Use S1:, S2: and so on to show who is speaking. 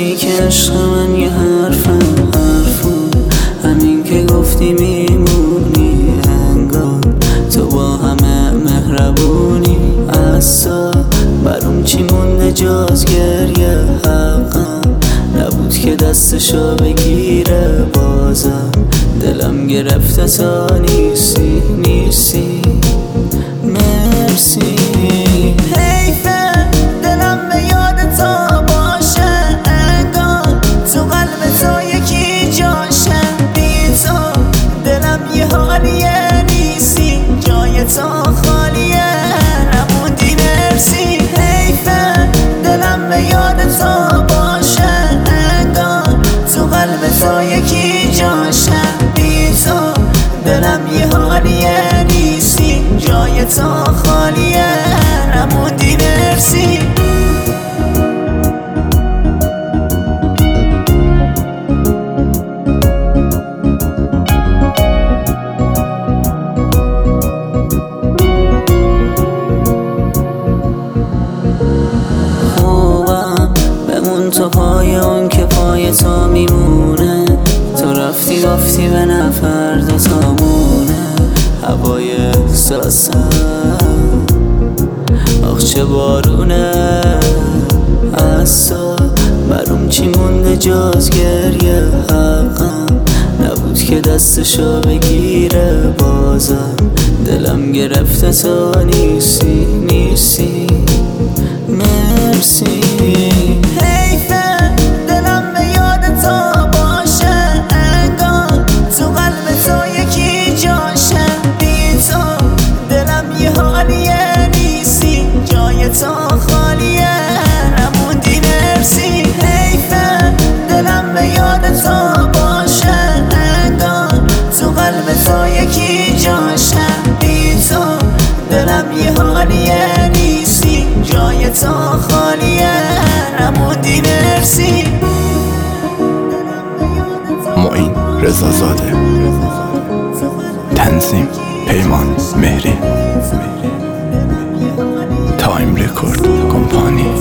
S1: گفتی که عشق من یه حرفون همین که گفتی میمونی، انگار تو با همه مهربونی. اصلا برام چی مونده جز گریه، حقم نبود که دستشو بگیره. بازم دلم گرفته تا نیستی مرسی.
S2: حیفه دلم به یاد تا باشه، انگار تو قلب تو یکی جاشه. بی تو دلم یه حالیه، نیستی جای تو خالیه، نموندی مرسی. حیفه دلم به یاد تا باشه، انگار تو قلب تو یکی جاشه. بی تو دلم یه حالیه، نیستی جای تو خالیه، نموندی مرسی.
S1: خوبم بمون تو پای اون که پای تو میمونه. تو رفتی گفتی به نفر دوتامونه. هوای احساسم آخ چه بارونه. اصلا برام چی مونده جز گریه، حقم نبود که دستشو بگیره. بازم دلم گرفته تا نیستی مرسی.
S2: حیفه دلم به یاد تا باشه، انگار تو قلب تو یکی جاشه. بی تو دلم یه حالیه، نیستی جای تو خالیه، نموندی مرسی. حیفه دلم به یاد تا باشه، انگار تو قلب تو یکی جاشه. بی تو دلم یه حالیه، نیستی جای تو خالیه، نموندی مرسی.
S3: معین رضازاده، تنظیم پیمان مهری، تایم رکورد کمپانی.